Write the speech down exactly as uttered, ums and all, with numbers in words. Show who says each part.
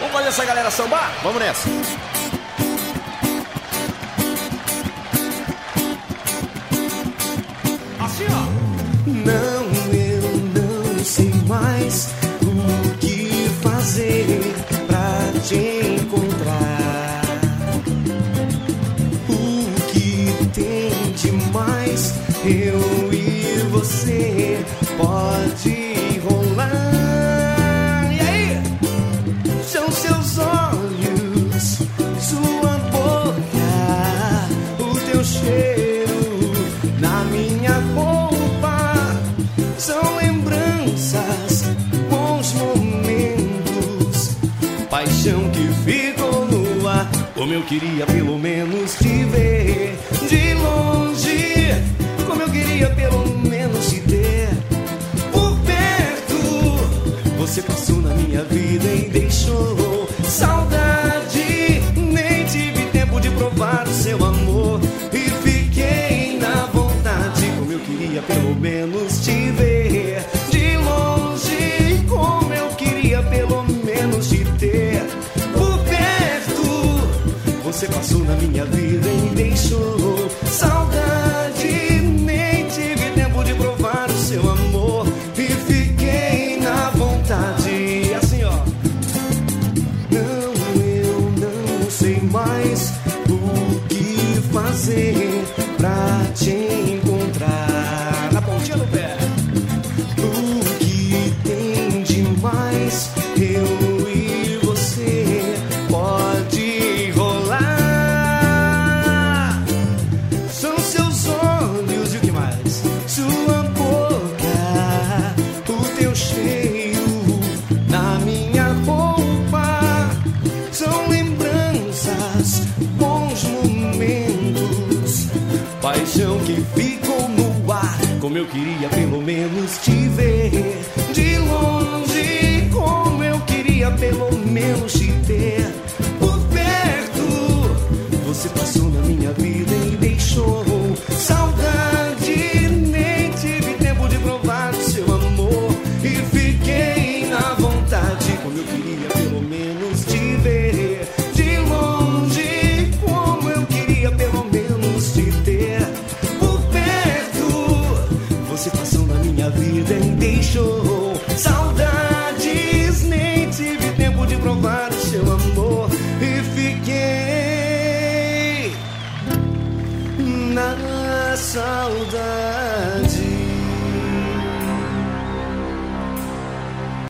Speaker 1: Vamos fazer essa galera sambar?
Speaker 2: Vamos nessa.
Speaker 1: Assim, ó.
Speaker 3: Não, eu não sei mais o que fazer pra te encontrar. O que tem de mais eu e você pode rolar. E aí? São seus olhos, sua boca, o teu cheiro na minha roupa. São lembranças, bons momentos, paixão que ficou no ar. Como eu queria pelo menos te ver de longe, como eu queria pelo menos te ter por perto. Você passou na minha vida e deixou saudade. Nem tive tempo de provar o seu amor e fiquei na vontade. Como eu queria pelo menos te ver de longe, como eu queria pelo menos te ter por perto. Você passou na minha vida e deixou saudade. Nem tive tempo de provar o seu amor e fiquei na vontade. Assim, ó. Não, eu não sei mais o que fazer